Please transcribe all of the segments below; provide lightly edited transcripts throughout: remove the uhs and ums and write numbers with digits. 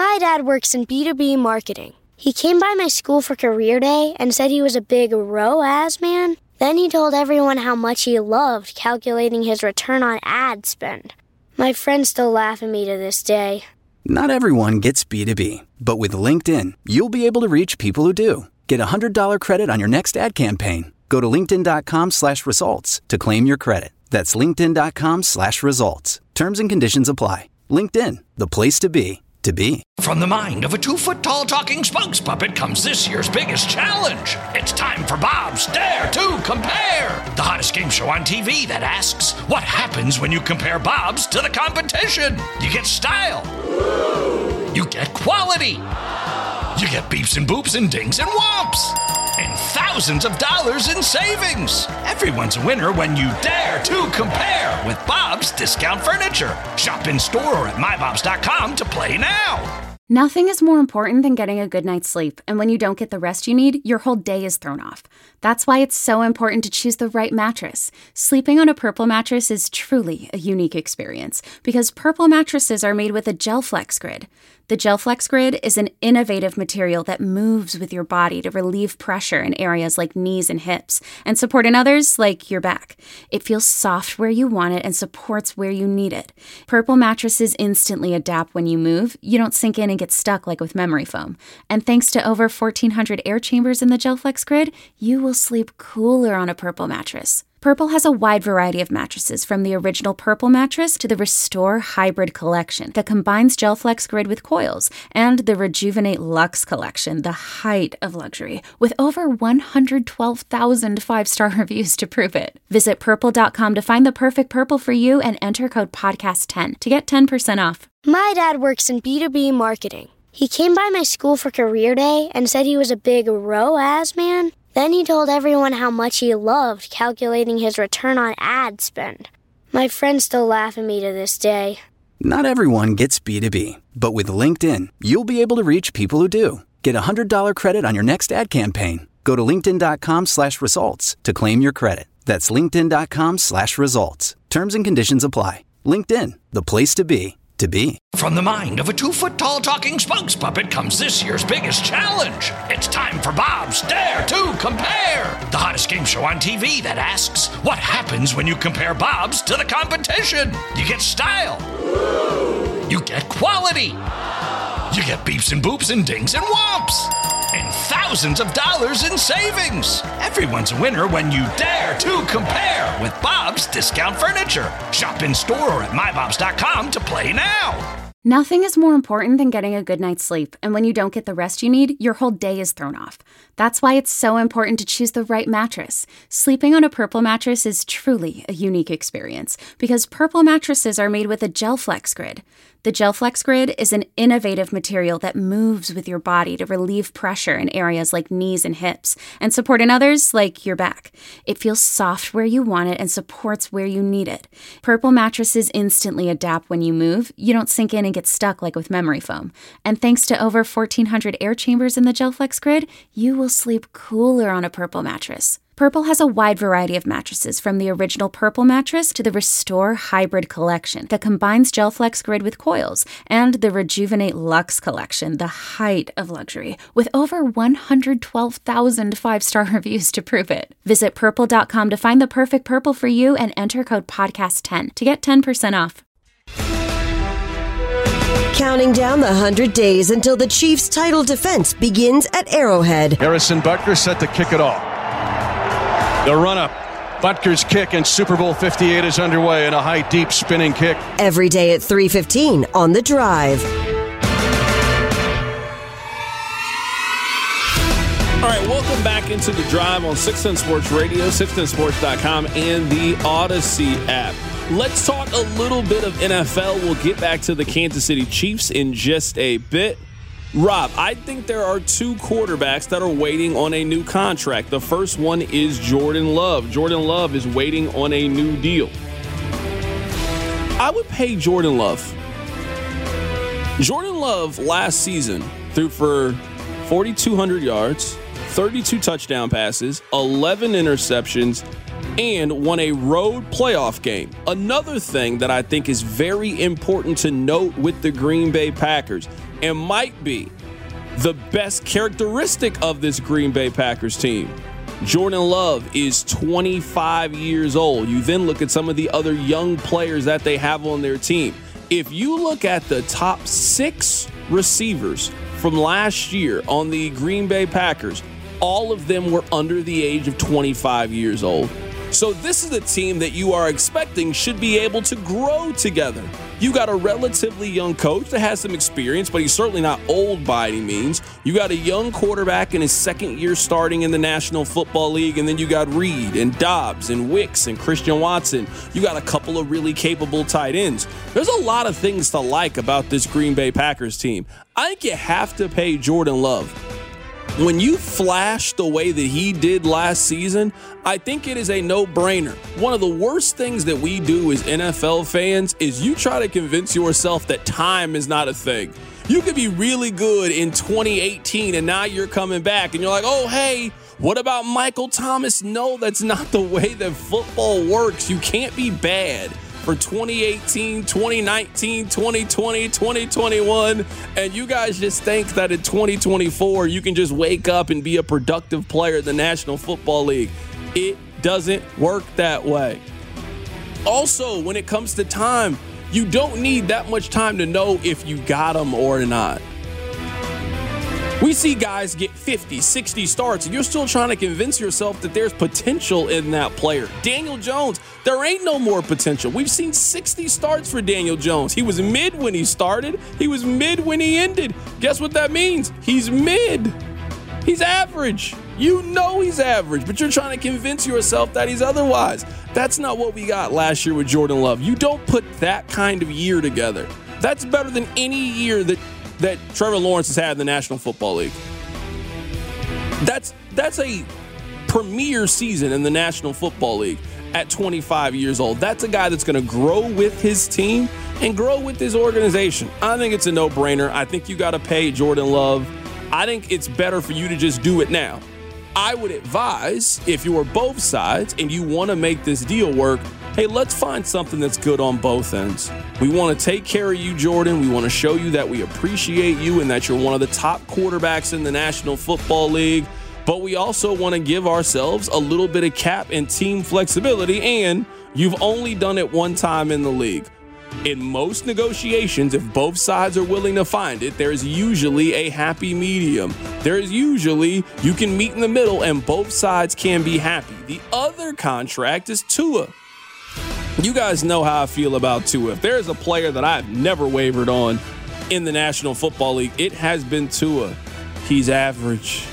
My dad works in B2B marketing. He came by my school for career day and said he was a big ROAS man. Then he told everyone how much he loved calculating his return on ad spend. My friends still laugh at me to this day. Not everyone gets B2B, but with LinkedIn, you'll be able to reach people who do. Get a $100 credit on your next ad campaign. Go to linkedin.com/results to claim your credit. That's linkedin.com/results. Terms and conditions apply. LinkedIn, the place to be. From the mind of a 2-foot-tall talking Spunks puppet comes this year's biggest challenge. It's time for Bob's Dare to Compare, the hottest game show on TV that asks, what happens when you compare Bobs to the competition? You get style. You get quality. You get beeps and boops and dings and whomps. And thousands of dollars in savings. Everyone's a winner when you dare to compare with Bob's Discount Furniture. Shop in store or at mybobs.com to play now. Nothing is more important than getting a good night's sleep, and when you don't get the rest you need, your whole day is thrown off. That's why it's so important to choose the right mattress. Sleeping on a Purple mattress is truly a unique experience because Purple mattresses are made with a GelFlex Grid. The GelFlex Grid is an innovative material that moves with your body to relieve pressure in areas like knees and hips and support in others like your back. It feels soft where you want it and supports where you need it. Purple mattresses instantly adapt when you move. You don't sink in and get stuck like with memory foam. And thanks to over 1,400 air chambers in the GelFlex Grid, you will sleep cooler on a Purple mattress. Purple has a wide variety of mattresses, from the original Purple mattress to the Restore Hybrid collection that combines GelFlex Grid with coils, and the Rejuvenate Luxe collection, the height of luxury, with over 112,000 5-star reviews to prove it. Visit purple.com to find the perfect Purple for you and enter code podcast10 to get 10% off. My dad works in B2B marketing. He came by my school for career day and said he was a big ROAS man. Then he told everyone how much he loved calculating his return on ad spend. My friends still laugh at me to this day. Not everyone gets B2B, but with LinkedIn, you'll be able to reach people who do. Get a $100 credit on your next ad campaign. Go to linkedin.com/results to claim your credit. That's linkedin.com/results. Terms and conditions apply. LinkedIn, the place to be. From the mind of a 2-foot-tall talking Spunks puppet comes this year's biggest challenge. It's time for Bob's Dare to Compare, the hottest game show on TV that asks, what happens when you compare Bobs to the competition? You get style. You get quality. You get beeps and boops and dings and whomps. And thousands of dollars in savings. Everyone's a winner when you dare to compare with Bob's Discount Furniture. Shop in store or at mybobs.com to play now. Nothing is more important than getting a good night's sleep, and when you don't get the rest you need, your whole day is thrown off. That's why it's so important to choose the right mattress. Sleeping on a Purple mattress is truly a unique experience because Purple mattresses are made with a GelFlex Grid. The GelFlex Grid is an innovative material that moves with your body to relieve pressure in areas like knees and hips and support in others like your back. It feels soft where you want it and supports where you need it. Purple mattresses instantly adapt when you move. You don't sink in and get stuck like with memory foam. And thanks to over 1,400 air chambers in the GelFlex Grid, you will sleep cooler on a Purple mattress. Purple has a wide variety of mattresses, from the original Purple mattress to the Restore Hybrid collection that combines GelFlex Grid with coils, and the Rejuvenate Luxe collection, the height of luxury, with over 112,000 5-star reviews to prove it. Visit purple.com to find the perfect Purple for you and enter code podcast10 to get 10% off. Counting down the 100 days until the Chiefs' title defense begins at Arrowhead. Harrison Butker set to kick it off. The run-up. Butker's kick and Super Bowl 58 is underway in a high, deep spinning kick. Every day at 3:15 on The Drive. All right, welcome back into The Drive on 610 Sports Radio, 610sports.com, and the Odyssey app. Let's talk a little bit of NFL. We'll get back to the Kansas City Chiefs in just a bit. Rob, I think there are two quarterbacks that are waiting on a new contract. The first one is Jordan Love. Jordan Love is waiting on a new deal. I would pay Jordan Love. Jordan Love last season threw for 4,200 yards, 32 touchdown passes, 11 interceptions, and won a road playoff game. Another thing that I think is very important to note with the Green Bay Packers, and might be the best characteristic of this Green Bay Packers team. Jordan Love is 25 years old. You then look at some of the other young players that they have on their team. If you look at the top 6 receivers from last year on the Green Bay Packers, all of them were under the age of 25 years old. So this is a team that you are expecting should be able to grow together. You got a relatively young coach that has some experience, but he's certainly not old by any means. You got a young quarterback in his second year starting in the National Football League, and then you got Reed and Dobbs and Wicks and Christian Watson. You got a couple of really capable tight ends. There's a lot of things to like about this Green Bay Packers team. I think you have to pay Jordan Love. When you flash the way that he did last season, I think it is a no-brainer. One of the worst things that we do as NFL fans is you try to convince yourself that time is not a thing. You could be really good in 2018 and now you're coming back and you're like, oh, hey, what about Michael Thomas? No, that's not the way that football works. You can't be bad for 2018, 2019, 2020, 2021, and you guys just think that in 2024 you can just wake up and be a productive player in the National Football League. It doesn't work that way. Also, when it comes to time, you don't need that much time to know if you got them or not. We see guys get 50, 60 starts, and you're still trying to convince yourself that there's potential in that player. Daniel Jones, there ain't no more potential. We've seen 60 starts for Daniel Jones. He was mid when he started. He was mid when he ended. Guess what that means? He's mid. He's average. You know he's average, but you're trying to convince yourself that he's otherwise. That's not what we got last year with Jordan Love. You don't put that kind of year together. That's better than any year that Trevor Lawrence has had in the National Football League. That's a premier season in the National Football League at 25 years old. That's a guy that's going to grow with his team and grow with his organization. I think it's a no-brainer. I think you got to pay Jordan Love. I think it's better for you to just do it now. I would advise, if you are both sides and you want to make this deal work, hey, let's find something that's good on both ends. We want to take care of you, Jordan. We want to show you that we appreciate you and that you're one of the top quarterbacks in the National Football League. But we also want to give ourselves a little bit of cap and team flexibility, and you've only done it one time in the league. In most negotiations, if both sides are willing to find it, there's usually a happy medium. There's usually, you can meet in the middle and both sides can be happy. The other contract is Tua. You guys know how I feel about Tua. If there is a player that I've never wavered on in the National Football League, it has been Tua. He's average.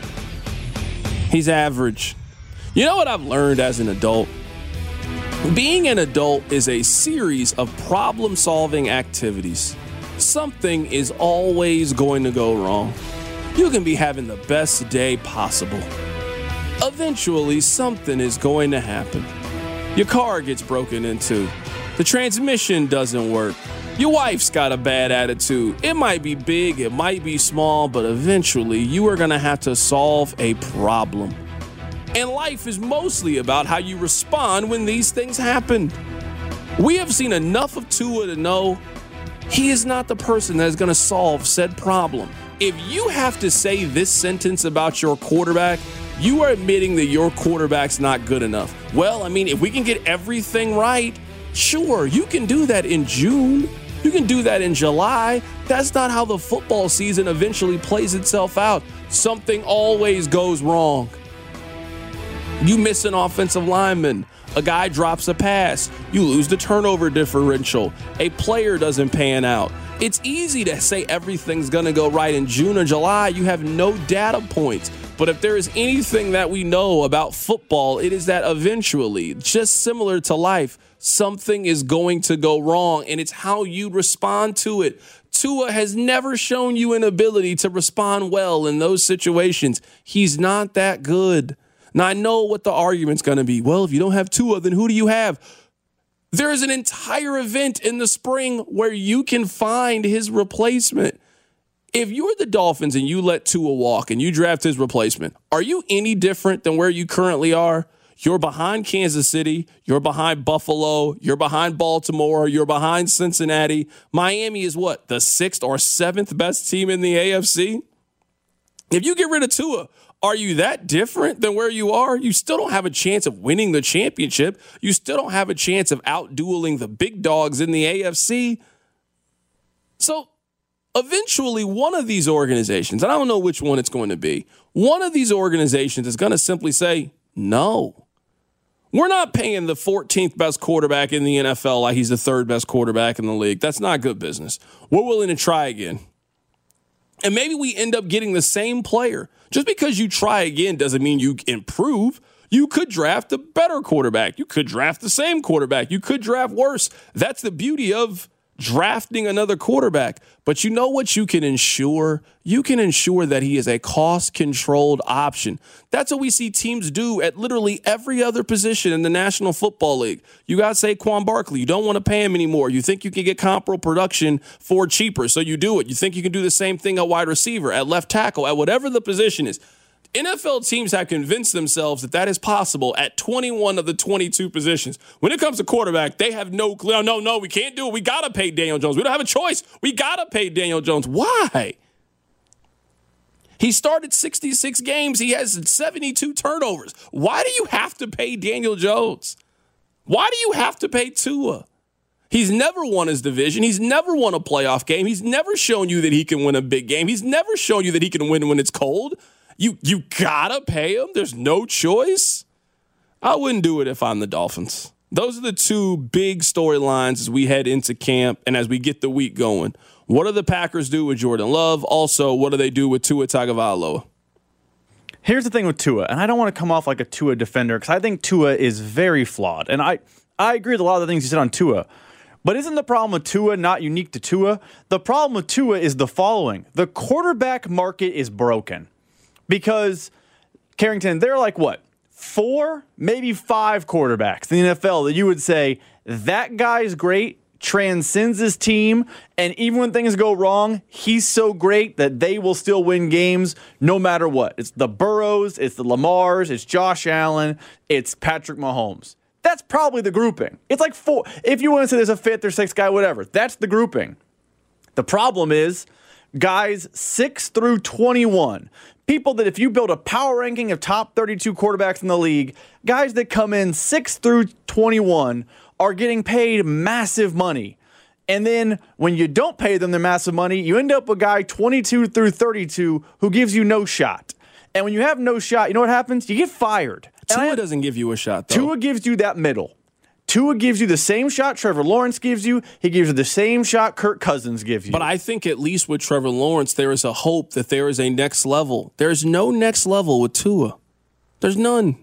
He's average. You know what I've learned as an adult? Being an adult is a series of problem-solving activities. Something is always going to go wrong. You can be having the best day possible. Eventually, something is going to happen. Your car gets broken into. The transmission doesn't work. Your wife's got a bad attitude. It might be big, it might be small, but eventually you are going to have to solve a problem. And life is mostly about how you respond when these things happen. We have seen enough of Tua to know he is not the person that is going to solve said problem. If you have to say this sentence about your quarterback, you are admitting that your quarterback's not good enough. Well, I mean, if we can get everything right, sure, you can do that in June. You can do that in July. That's not how the football season eventually plays itself out. Something always goes wrong. You miss an offensive lineman. A guy drops a pass. You lose the turnover differential. A player doesn't pan out. It's easy to say everything's going to go right in June or July. You have no data points. But if there is anything that we know about football, it is that eventually, just similar to life, something is going to go wrong, and it's how you respond to it. Tua has never shown you an ability to respond well in those situations. He's not that good. Now, I know what the argument's going to be. Well, if you don't have Tua, then who do you have? There is an entire event in the spring where you can find his replacement. If you're the Dolphins and you let Tua walk and you draft his replacement, are you any different than where you currently are? You're behind Kansas City. You're behind Buffalo. You're behind Baltimore. You're behind Cincinnati. Miami is what? The 6th or 7th best team in the AFC? If you get rid of Tua, are you that different than where you are? You still don't have a chance of winning the championship. You still don't have a chance of out-dueling the big dogs in the AFC. So eventually one of these organizations, and I don't know which one it's going to be, one of these organizations is going to simply say, no. We're not paying the 14th best quarterback in the NFL like he's the 3rd best quarterback in the league. That's not good business. We're willing to try again. And maybe we end up getting the same player. Just because you try again doesn't mean you improve. You could draft a better quarterback. You could draft the same quarterback. You could draft worse. That's the beauty of drafting another quarterback. But you know what you can ensure? You can ensure that he is a cost-controlled option. That's what we see teams do at literally every other position in the National Football League. You got Saquon Barkley. You don't want to pay him anymore. You think you can get comparable production for cheaper, so you do it. You think you can do the same thing at wide receiver, at left tackle, at whatever the position is. NFL teams have convinced themselves that that is possible at 21 of the 22 positions. When it comes to quarterback, they have no clue. No, we can't do it. We got to pay Daniel Jones. We don't have a choice. We got to pay Daniel Jones. Why? He started 66 games. He has 72 turnovers. Why do you have to pay Daniel Jones? Why do you have to pay Tua? He's never won his division. He's never won a playoff game. He's never shown you that he can win a big game. He's never shown you that he can win when it's cold. You gotta pay him? There's no choice? I wouldn't do it if I'm the Dolphins. Those are the two big storylines as we head into camp and as we get the week going. What do the Packers do with Jordan Love? Also, what do they do with Tua Tagovailoa? Here's the thing with Tua, and I don't want to come off like a Tua defender because I think Tua is very flawed. And I agree with a lot of the things you said on Tua. But isn't the problem with Tua not unique to Tua? The problem with Tua is the following. The quarterback market is broken. Because, Carrington, there are like, what, 4, maybe 5 quarterbacks in the NFL that you would say, that guy's great, transcends his team, and even when things go wrong, he's so great that they will still win games no matter what. It's the Burrows, it's the Lamars, it's Josh Allen, it's Patrick Mahomes. That's probably the grouping. It's like 4. If you want to say there's a 5th or 6th guy, whatever, that's the grouping. The problem is, guys 6 through 21, people that if you build a power ranking of top 32 quarterbacks in the league, guys that come in 6 through 21 are getting paid massive money. And then when you don't pay them their massive money, you end up with a guy 22 through 32 who gives you no shot. And when you have no shot, you know what happens? You get fired. Tua doesn't give you a shot, though. Tua gives you that middle. Tua gives you the same shot Trevor Lawrence gives you. He gives you the same shot Kirk Cousins gives you. But I think at least with Trevor Lawrence, there is a hope that there is a next level. There is no next level with Tua. There's none.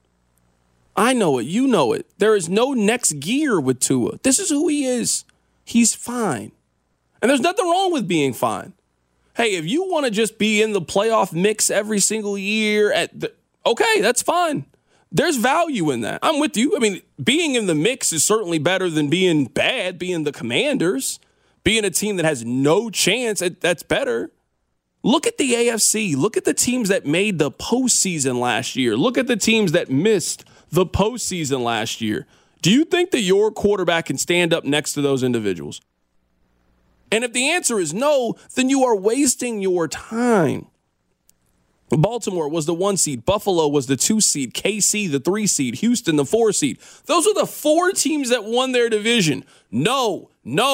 I know it. You know it. There is no next gear with Tua. This is who he is. He's fine. And there's nothing wrong with being fine. Hey, if you want to just be in the playoff mix every single year, okay, that's fine. There's value in that. I'm with you. I mean, being in the mix is certainly better than being bad, being the Commanders, being a team that has no chance. That's better. Look at the AFC. Look at the teams that made the postseason last year. Look at the teams that missed the postseason last year. Do you think that your quarterback can stand up next to those individuals? And if the answer is no, then you are wasting your time. Baltimore was the 1 seed. Buffalo was the 2 seed. KC, the 3 seed. Houston, the 4 seed. Those are the 4 teams that won their division. No.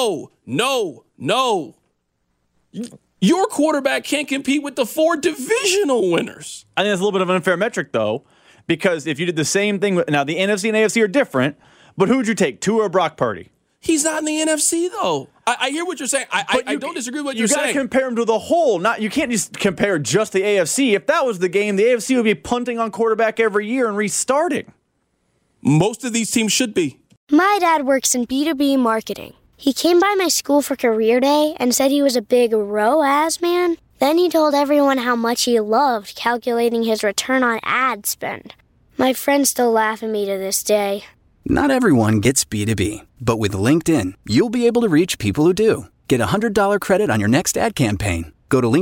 Your quarterback can't compete with the 4 divisional winners. I think that's a little bit of an unfair metric, though, because if you did the same thing, now the NFC and AFC are different, but who would you take, Tua or Brock Purdy? He's not in the NFC, though. I hear what you're saying. I don't disagree with what you're saying. You got to compare him to the whole. You can't just compare just the AFC. If that was the game, the AFC would be punting on quarterback every year and restarting. Most of these teams should be. My dad works in B2B marketing. He came by my school for career day and said he was a big ROAS man. Then he told everyone how much he loved calculating his return on ad spend. My friends still laugh at me to this day. Not everyone gets B2B, but with LinkedIn, you'll be able to reach people who do. Get a $100 credit on your next ad campaign. Go to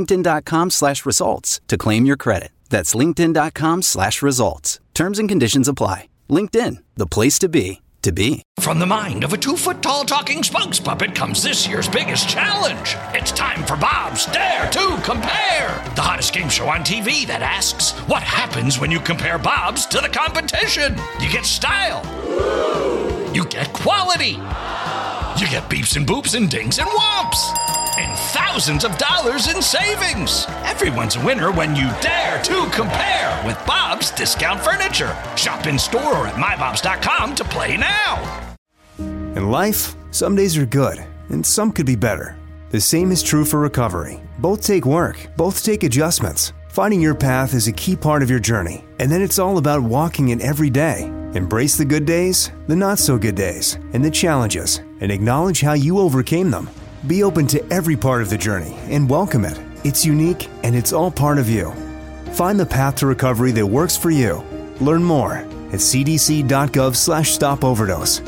linkedin.com/results to claim your credit. That's linkedin.com/results. Terms and conditions apply. LinkedIn, the place to be, to be. From the mind of a 2-foot-tall talking spokes puppet comes this year's biggest challenge. It's time for Bob's Dare to Compare, the hottest game show on TV that asks, what happens when you compare Bob's to the competition? You get style. You get quality. You get beeps and boops and dings and whomps. And thousands of dollars in savings. Everyone's a winner when you dare to compare with Bob's Discount Furniture. Shop in store or at mybobs.com to play now. In life, some days are good, and some could be better. The same is true for recovery. Both take work, both take adjustments. Finding your path is a key part of your journey, and then it's all about walking it every day. Embrace the good days, the not-so-good days, and the challenges, and acknowledge how you overcame them. Be open to every part of the journey and welcome it. It's unique, and it's all part of you. Find the path to recovery that works for you. Learn more at cdc.gov/stopoverdose.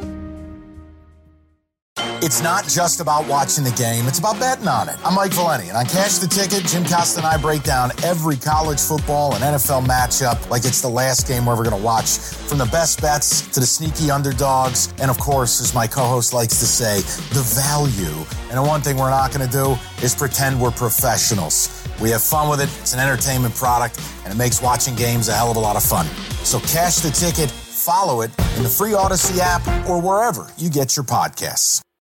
It's not just about watching the game, it's about betting on it. I'm Mike Valeni, and on Cash the Ticket, Jim Costa and I break down every college football and NFL matchup like it's the last game we're ever going to watch. From the best bets to the sneaky underdogs, and of course, as my co-host likes to say, the value. And the one thing we're not going to do is pretend we're professionals. We have fun with it, it's an entertainment product, and it makes watching games a hell of a lot of fun. So Cash the Ticket, follow it in the free Odyssey app or wherever you get your podcasts.